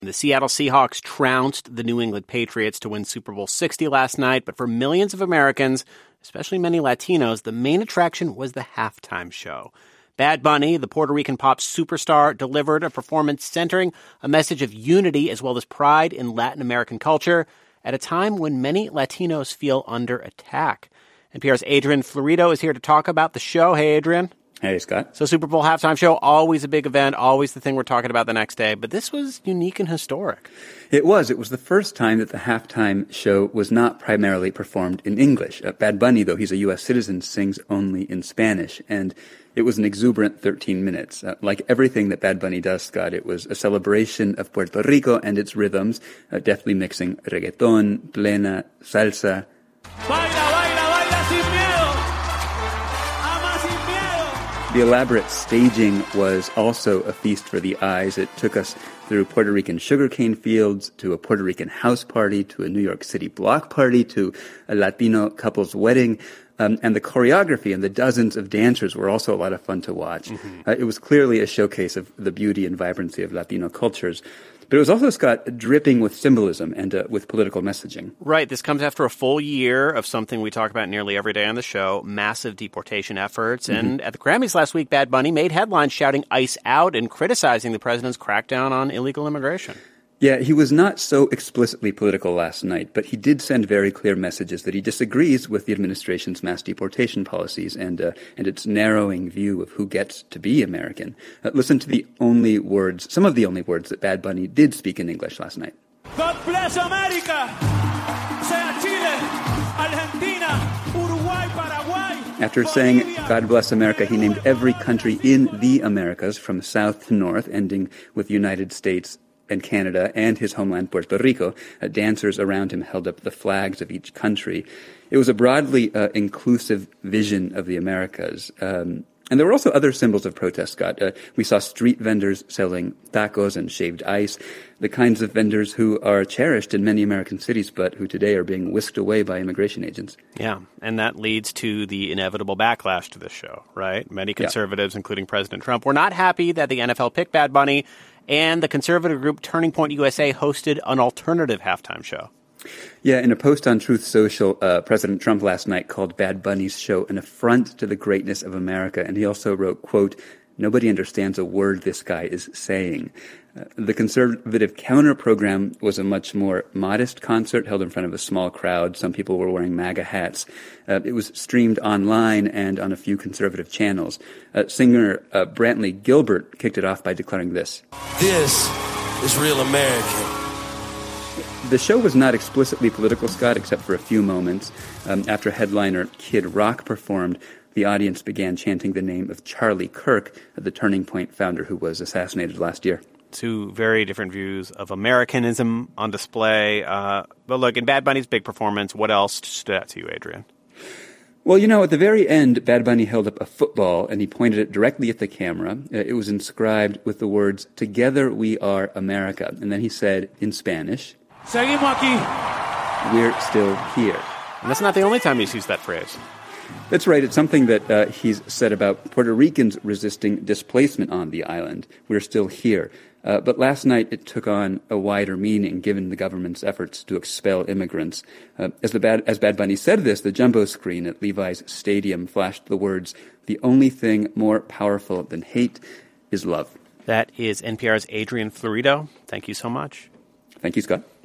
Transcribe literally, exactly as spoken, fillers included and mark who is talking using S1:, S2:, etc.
S1: The Seattle Seahawks trounced the New England Patriots to win Super Bowl sixty last night, but for millions of Americans, especially many Latinos, the main attraction was the halftime show. Bad Bunny, the Puerto Rican pop superstar, delivered a performance centering a message of unity as well as pride in Latin American culture at a time when many Latinos feel under attack. N P R's Adrian Florido is here to talk about the show. Hey, Adrian.
S2: Hey, Scott.
S1: So Super Bowl halftime show, always a big event, always the thing we're talking about the next day. But this was unique and historic.
S2: It was. It was the first time that the halftime show was not primarily performed in English. Uh, Bad Bunny, though he's a U S citizen, sings only in Spanish. And it was an exuberant thirteen minutes. Uh, like everything that Bad Bunny does, Scott, it was a celebration of Puerto Rico and its rhythms, uh, deftly mixing reggaeton, plena, salsa. Baila, baila, baila sin miedo. Ama sin miedo. The elaborate staging was also a feast for the eyes. It took us through Puerto Rican sugarcane fields, to a Puerto Rican house party, to a New York City block party, to a Latino couple's wedding. Um, and the choreography and the dozens of dancers were also a lot of fun to watch. Mm-hmm. Uh, it was clearly a showcase of the beauty and vibrancy of Latino cultures. But it was also, Scott, dripping with symbolism and uh, with political messaging.
S1: Right. This comes after a full year of something we talk about nearly every day on the show, massive deportation efforts. Mm-hmm. And at the Grammys last week, Bad Bunny made headlines shouting ICE out and criticizing the president's crackdown on illegal immigration.
S2: Yeah, he was not so explicitly political last night, but he did send very clear messages that he disagrees with the administration's mass deportation policies and uh, and its narrowing view of who gets to be American. Uh, listen to the only words, some of the only words that Bad Bunny did speak in English last night. God bless America! Sea Chile, Argentina, Uruguay, Paraguay. After saying God bless America, he named every country in the Americas from south to north, ending with the United States and Canada and his homeland, Puerto Rico. Uh, dancers around him held up the flags of each country. It was a broadly uh, inclusive vision of the Americas. Um, and there were also other symbols of protest, Scott. Uh, we saw street vendors selling tacos and shaved ice, the kinds of vendors who are cherished in many American cities, but who today are being whisked away by immigration agents.
S1: Yeah, and that leads to the inevitable backlash to this show, right? Many conservatives, yeah. including President Trump, were not happy that the N F L picked Bad Bunny, and the conservative group Turning Point U S A hosted an alternative halftime show.
S2: Yeah, in a post on Truth Social, uh, President Trump last night called Bad Bunny's show an affront to the greatness of America. And he also wrote, quote, "Nobody understands a word this guy is saying." Uh, the conservative counter program was a much more modest concert held in front of a small crowd. Some people were wearing MAGA hats. Uh, it was streamed online and on a few conservative channels. Uh, singer uh, Brantley Gilbert kicked it off by declaring this.
S3: This is real American.
S2: The show was not explicitly political, Scott, except for a few moments. Um, after headliner Kid Rock performed, the audience began chanting the name of Charlie Kirk, the Turning Point founder who was assassinated last year.
S1: Two very different views of Americanism on display. Uh, but look, in Bad Bunny's big performance, what else stood out to you, Adrian?
S2: Well, you know, at the very end, Bad Bunny held up a football and he pointed it directly at the camera. It was inscribed with the words, "Together we are America." And then he said in Spanish, "Seguimos aquí. We're still here."
S1: And that's not the only time he's used that phrase.
S2: That's right. It's something that uh, he's said about Puerto Ricans resisting displacement on the island. We're still here. Uh, but last night it took on a wider meaning given the government's efforts to expel immigrants. Uh, as, the Bad, as Bad Bunny said this, the jumbo screen at Levi's Stadium flashed the words, "The only thing more powerful than hate is love."
S1: That is N P R's Adrian Florido. Thank you so much.
S2: Thank you, Scott.